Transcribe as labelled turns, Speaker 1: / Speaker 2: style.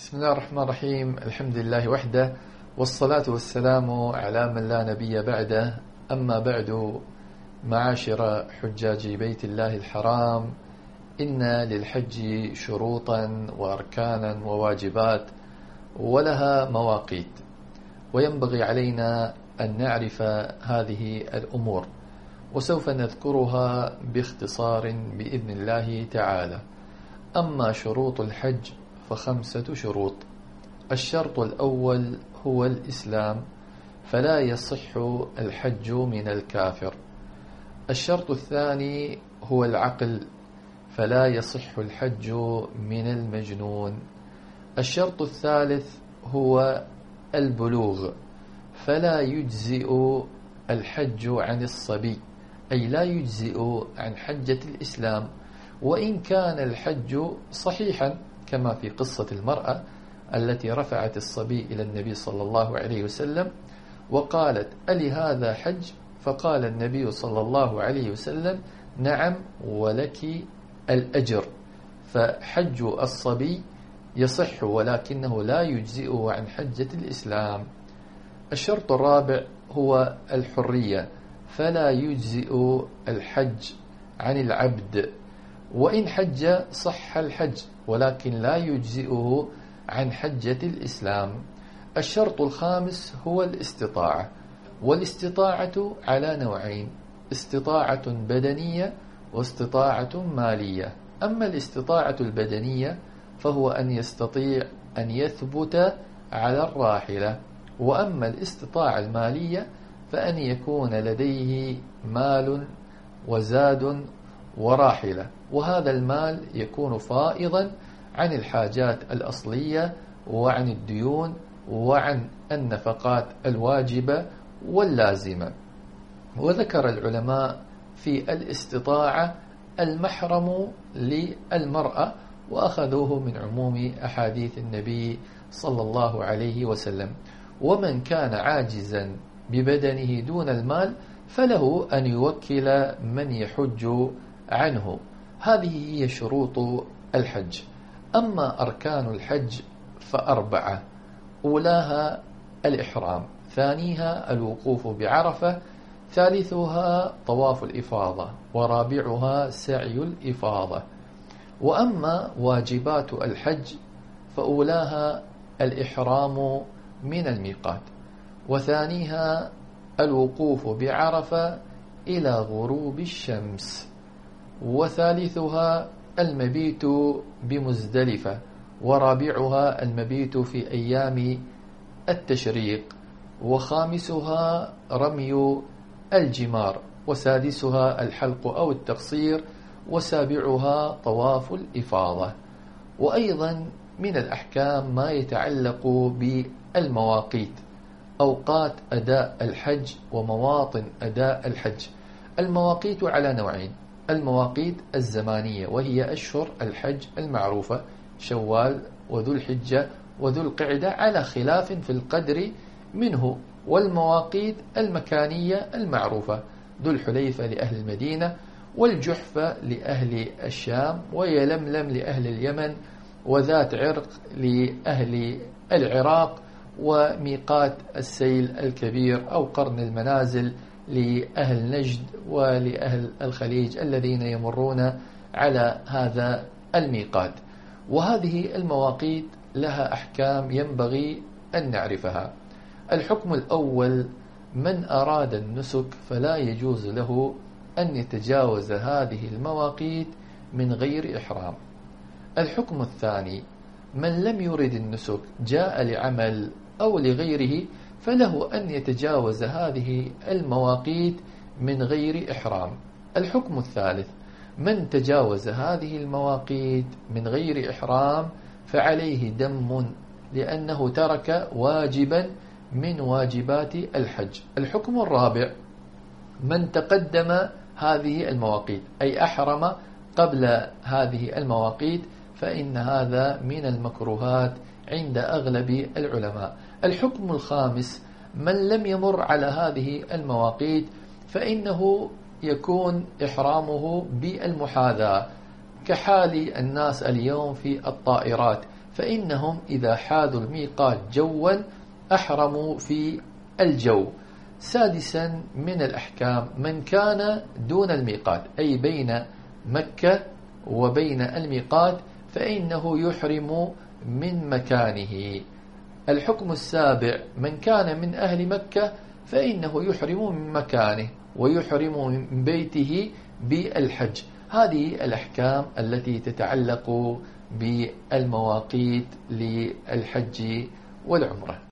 Speaker 1: بسم الله الرحمن الرحيم. الحمد لله وحده، والصلاة والسلام على من لا نبي بعده. أما بعد، معاشر حجاج بيت الله الحرام، إن للحج شروطا وأركانا وواجبات ولها مواقيت، وينبغي علينا أن نعرف هذه الأمور، وسوف نذكرها باختصار بإذن الله تعالى. أما شروط الحج فخمسة شروط. الشرط الأول هو الإسلام، فلا يصح الحج من الكافر. الشرط الثاني هو العقل، فلا يصح الحج من المجنون. الشرط الثالث هو البلوغ، فلا يجزئ الحج عن الصبي، أي لا يجزئ عن حجة الإسلام وإن كان الحج صحيحا، كما في قصة المرأة التي رفعت الصبي إلى النبي صلى الله عليه وسلم وقالت: ألي هذا حج؟ فقال النبي صلى الله عليه وسلم: نعم، ولك الأجر. فحج الصبي يصح، ولكنه لا يجزئه عن حجة الإسلام. الشرط الرابع هو الحرية، فلا يجزئ الحج عن العبد، وإن حج صح الحج، ولكن لا يجزئه عن حجة الإسلام. الشرط الخامس هو الاستطاعة، والاستطاعة على نوعين: استطاعة بدنية واستطاعة مالية. أما الاستطاعة البدنية فهو أن يستطيع أن يثبت على الراحلة، وأما الاستطاعة المالية فأن يكون لديه مال وزاد وراحلة، وهذا المال يكون فائضا عن الحاجات الأصلية وعن الديون وعن النفقات الواجبة واللازمة. وذكر العلماء في الاستطاعة المحرم للمرأة، وأخذوه من عموم أحاديث النبي صلى الله عليه وسلم. ومن كان عاجزا ببدنه دون المال فله أن يوكل من يحج عنه. هذه هي شروط الحج. أما أركان الحج فأربعة: أولاها الإحرام، ثانيها الوقوف بعرفة، ثالثها طواف الإفاضة، ورابعها سعي الإفاضة. وأما واجبات الحج فأولاها الإحرام من الميقات، وثانيها الوقوف بعرفة إلى غروب الشمس، وثالثها المبيت بمزدلفة، ورابعها المبيت في أيام التشريق، وخامسها رمي الجمار، وسادسها الحلق أو التقصير، وسابعها طواف الإفاضة. وأيضا من الأحكام ما يتعلق بالمواقيت: أوقات أداء الحج ومواطن أداء الحج. المواقيت على نوعين: المواقيت الزمانية، وهي أشهر الحج المعروفة: شوال وذو الحجة وذو القعدة، على خلاف في القدر منه. والمواقيت المكانية المعروفة: ذو الحليفة لأهل المدينة، والجحفة لأهل الشام، ويلملم لأهل اليمن، وذات عرق لأهل العراق، وميقات السيل الكبير أو قرن المنازل لأهل نجد ولأهل الخليج الذين يمرون على هذا الميقات. وهذه المواقيت لها أحكام ينبغي أن نعرفها. الحكم الأول: من أراد النسك فلا يجوز له أن يتجاوز هذه المواقيت من غير إحرام. الحكم الثاني: من لم يرد النسك، جاء لعمل أو لغيره، فله أن يتجاوز هذه المواقيت من غير إحرام. الحكم الثالث: من تجاوز هذه المواقيت من غير إحرام فعليه دم، لأنه ترك واجبا من واجبات الحج. الحكم الرابع: من تقدم هذه المواقيت، أي أحرم قبل هذه المواقيت، فإن هذا من المكروهات عند أغلب العلماء. الحكم الخامس: من لم يمر على هذه المواقيت فإنه يكون إحرامه بالمحاذاة، كحال الناس اليوم في الطائرات، فإنهم إذا حاذوا الميقات جوا أحرموا في الجو. سادسا من الأحكام من كان دون الميقات أي بين مكة وبين الميقات فإنه يحرم من مكانه. الحكم السابع من كان من أهل مكة فإنه يحرم من مكانه ويحرم من بيته بالحج. هذه الأحكام التي تتعلق بالمواقيت للحج والعمرة.